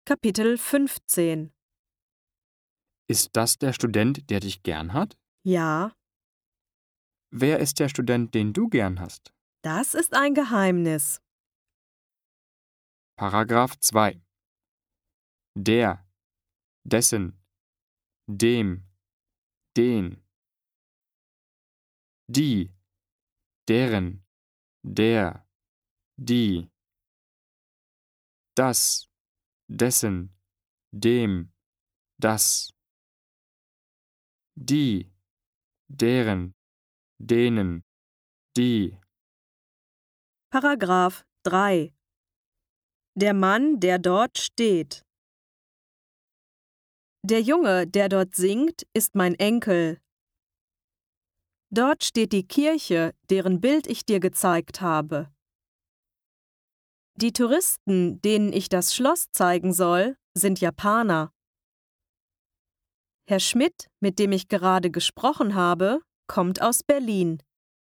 Kapitel 15. Ist das der Student, der dich gern hat? Ja, Wer ist der Student, den du gern hast? das ist ein Geheimnis. Paragraph 2. Der, dessen, dem, den. Die, deren, der, die. Das, dessen, dem, das. Die, deren, denen, die. Paragraph 3. Der Mann, der dort steht. Der Junge, der dort singt, ist mein Enkel. Dort steht die Kirche, deren Bild ich dir gezeigt habe. Die Touristen, denen ich das Schloss zeigen soll, sind Japaner. Herr Schmidt, mit dem ich gerade gesprochen habe, kommt aus Berlin.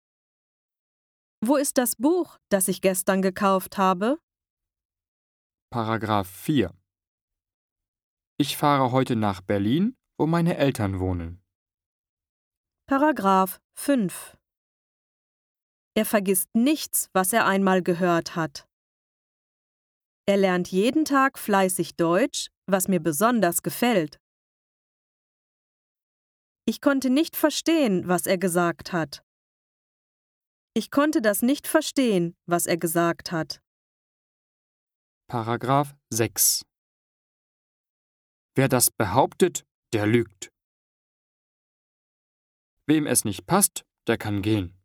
Wo ist das Buch, das ich gestern gekauft habe? Paragraph 4. Ich fahre heute nach Berlin, wo meine Eltern wohnen. Paragraph 5. Er vergisst nichts, was er einmal gehört hat. Er lernt jeden Tag fleißig Deutsch, was mir besonders gefällt. Ich konnte nicht verstehen, was er gesagt hat. Ich konnte das nicht verstehen, was er gesagt hat. Paragraph 6. Wer das behauptet, der lügt. Wem es nicht passt, der kann gehen.